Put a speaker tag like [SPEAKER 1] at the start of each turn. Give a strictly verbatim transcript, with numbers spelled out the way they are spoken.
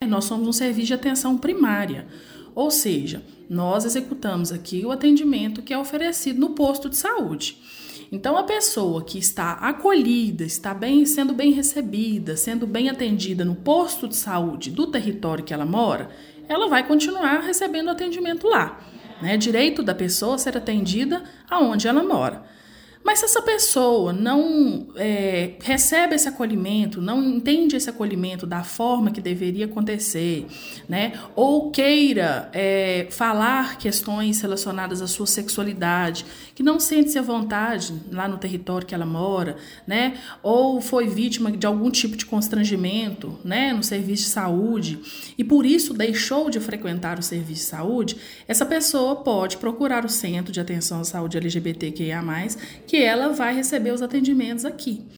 [SPEAKER 1] Nós somos um serviço de atenção primária, ou seja, nós executamos aqui o atendimento que é oferecido no posto de saúde. Então, a pessoa que está acolhida, está bem, sendo bem recebida, sendo bem atendida no posto de saúde do território que ela mora, ela vai continuar recebendo atendimento lá. É direito da pessoa ser atendida aonde ela mora. Mas se essa pessoa não é, recebe esse acolhimento, não entende esse acolhimento da forma que deveria acontecer, né? Ou queira é, falar questões relacionadas à sua sexualidade, que não sente-se à vontade lá no território que ela mora, né? Ou foi vítima de algum tipo de constrangimento, né, no serviço de saúde e por isso deixou de frequentar o serviço de saúde, essa pessoa pode procurar o Centro de Atenção à Saúde L G B T Q I A mais, que ela vai receber os atendimentos aqui.